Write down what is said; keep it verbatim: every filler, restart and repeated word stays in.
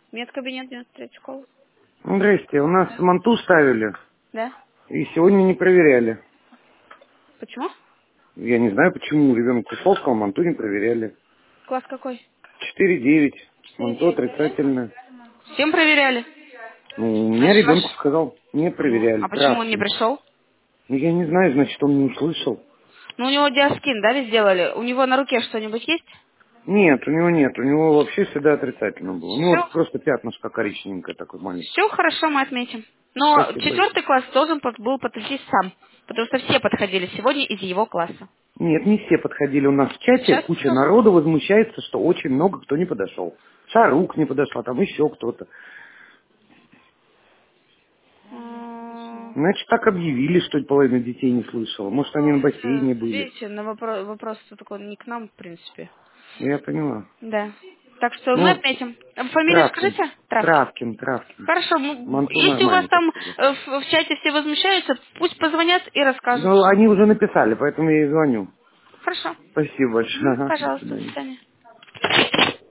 Медкабинет девяносто третья школа. Здрасте, у нас Да. манту ставили, Да? и сегодня не проверяли. Почему? Я не знаю, почему ребенок ушел, сказал, манту не проверяли. Класс какой? четыре девять, Четыре манту девять проверяли? отрицательная. Всем проверяли? Ну, у меня Значит, ребенку ваш... сказал, не Ну, проверяли, а почему он не Травкин. пришел? Ну, я не знаю, значит, он не услышал. Ну, у него диаскин, да, ведь сделали? У него на руке что-нибудь есть? Нет, у него нет, у него вообще всегда отрицательно было. У него Все. вот просто пятнышко коричневенькое такое маленькое. Все хорошо, мы отметим. Но Спасибо большое. четвертый класс должен под- был подойти сам, потому что все подходили сегодня из его класса. Нет, не все подходили. У нас в чате Сейчас куча тоже. народу возмущается, что очень много кто не подошел. Шарук не подошла, там еще кто-то. М, Значит, так объявили, что половина детей не слышала. Может, они на э, бассейне были. Видите, на вопро- вопрос такой не к нам, в принципе. Я поняла. Да. Так что мы Ну, отметим. А фамилию Травкин. скажите? Травкин. Травкин, Травкин. Хорошо. м, Манту Если у вас нормально там поставили. э, в, в чате все возмущаются, пусть позвонят и расскажут Ну, все. они уже написали, поэтому я и звоню. Хорошо. Спасибо большое. Мгм, Ага, до пожалуйста, до свидания. свидания.